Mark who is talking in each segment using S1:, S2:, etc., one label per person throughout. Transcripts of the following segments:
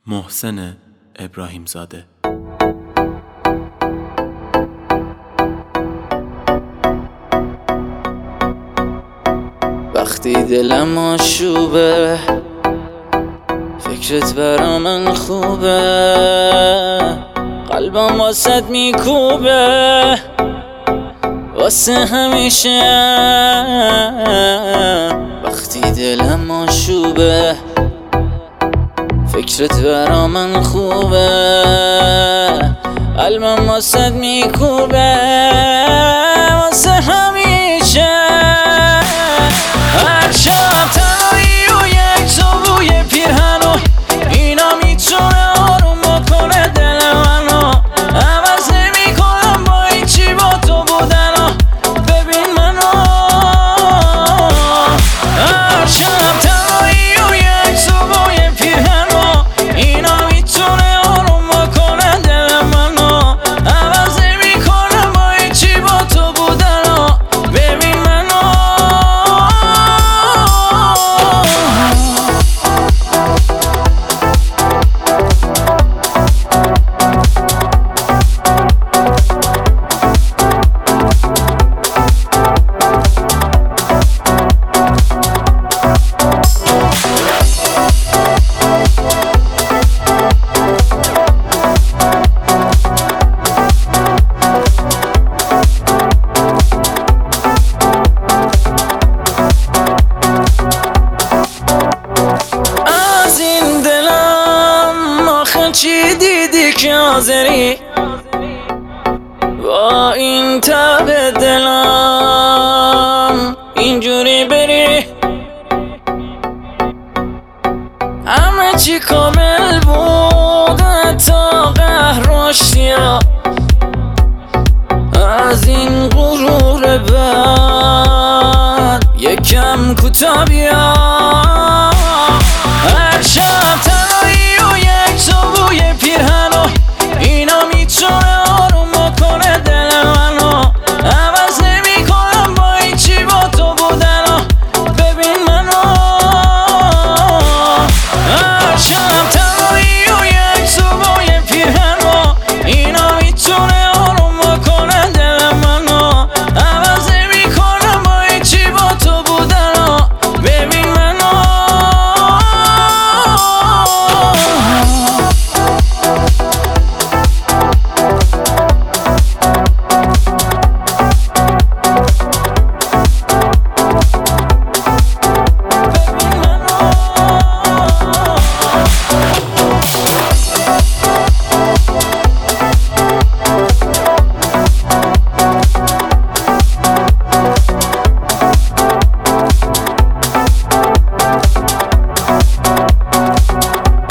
S1: محسن ابراهیم زاده.
S2: وقتی دلم آشوبه فکرت برا من خوبه، قلبم واسد میکوبه واسه همیشه. وقتی دلم آشوبه فکرت برا من خوبه، قلبم واسد میکوبه واسه همیشه. هر شب تنهایی و یک صبحوی پیرهنو، اینا میتونه آروم بکنه دل منو. عوض نمیکنم با هیچی با تو بودنو، ببین منو. هر شب تنهایی و یک صبحوی پیرهنو، اینا میتونه آروم بکنه دل منو. عوض نمیکنم با هیچی با تو بودنو، ببین منو. چی دیدی که حاضری با این تب دلم اینجوری بری؟ همه چی کامل بود تا قهر و اشتیا، از این غرور بد یکم کوتاه بیا. هر شب تنهایی و یک صبحوی پیرهنو، اینا میتونه آروم بکنه دل منو. عوض نمیکنم با هیچی با تو بودنو، ببین منو. هر شب تنهایی و یک صبحوی پیرهنو، اینا میتونه آروم بکنه دل منو. عوض نمیکنم با هیچی با تو بودنو، ببین منو.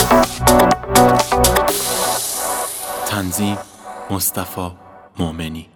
S1: تنظیم مصطفی مومنی.